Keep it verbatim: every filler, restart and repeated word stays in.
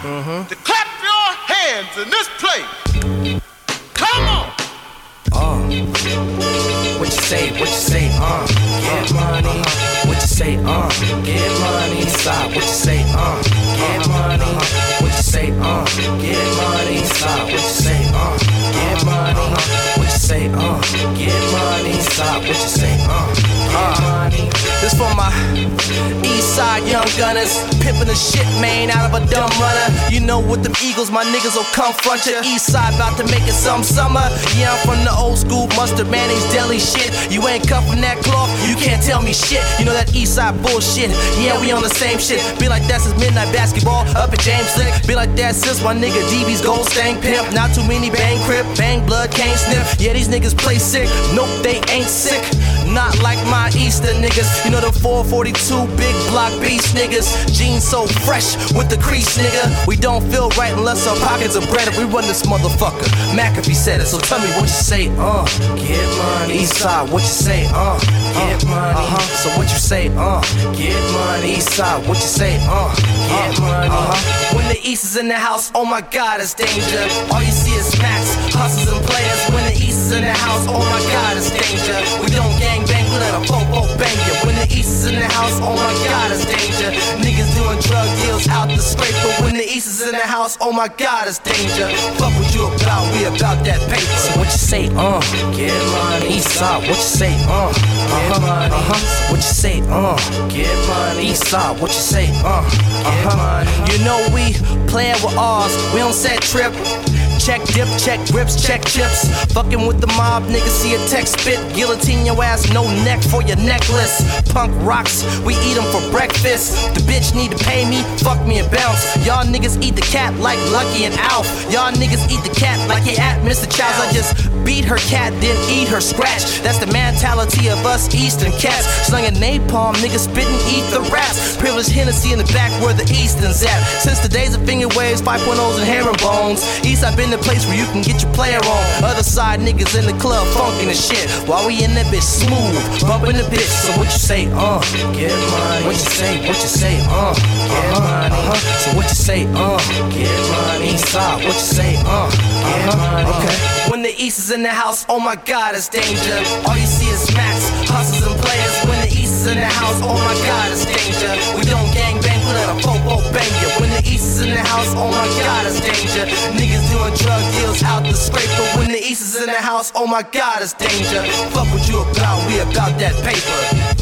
mm-hmm. to clap your hands in this place. Come on. Uh, what you say, what you say, uh, get money. Uh-huh. What you say, uh, get money. Stop, what you say, uh, get money. What you say, uh, get money. Stop, what you say, uh, get money. What you say, uh, get money. Stop, what you say, uh, get money. This for my east side young gunners, pimpin' the shit, man, out of a dumb runner. You know with them Eagles, my niggas will confront ya. East side about to make it some summer. Yeah, I'm from the old school mustard mayonnaise deli shit. You ain't cut from that cloth, you can't tell me shit. You know that east side bullshit. Yeah, we on the same shit. Be like that since midnight basketball up at James Lick. Be like that since my nigga D B's gold stain pimp. Not too many bang crip, bang blood, can't sniff. Yeah, these niggas play sick. Nope, they ain't sick. Not like my Easter niggas. You know the four forty-two big block beast niggas. Jeans so fresh with the crease, nigga. We don't feel right unless our pockets are bread. We run this motherfucker. McAfee said it, so tell me what you say, uh. Get money. East side, what you say, uh. Get money. Uh-huh. So what you say, uh. Get money. East side, what you say, uh. Get money. Uh-huh. When the East is in the house, oh my God, it's danger. All you see is smacks, hustlers and players. When the East is in the house, oh my God, it's danger. We don't gang bang, we let a popo bang you. When the East is in the house, oh my God, it's danger. Niggas doing drug deals out the scrape. But when the East is in the house, oh my God, it's danger. Fuck what you about, we about that paper. So what you say, uh, get money. East side, what you say, uh, uh-huh, money. Uh-huh. What you say, uh, get money. East side, what you say, uh, uh-huh. You know we playin' with ours, we don't set trip. Check dip, check grips, check chips. Fucking with the mob, niggas see a text spit. Guillotine your ass, no neck for your necklace. Punk rocks, we eat them for breakfast. The bitch need to pay me, fuck me and bounce. Y'all niggas eat the cat like Lucky and Alf. Y'all niggas eat the cat like you at Mister Childs. I just beat her cat, then eat her scratch. That's the mentality of us Eastern cats. Slinging napalm, niggas spittin', eat the raps. Privileged Hennessy in the back where the Eastern's at. Since the days of finger waves, five point ohs and herringbones, East I've been the place where you can get your player on. Other side niggas in the club funkin' and shit, while we in that bitch smooth, bumpin' the bitch. So what you say, uh, get money. What you say, what you say, uh, get money. Uh-huh. So what you say, uh, get money. East side, what you say, uh, get money. Okay. When the East is in the house, oh my God, it's danger. All you see is smacks, hustlers and players. When the East is in the house, oh my God, it's danger. We don't gang bang, we let a popo bang you. When the East is in the house, oh my God, it's danger. Niggas doing drug deals out the scrape. But when the East is in the house, oh my God, it's danger. Fuck what you about, we about that paper.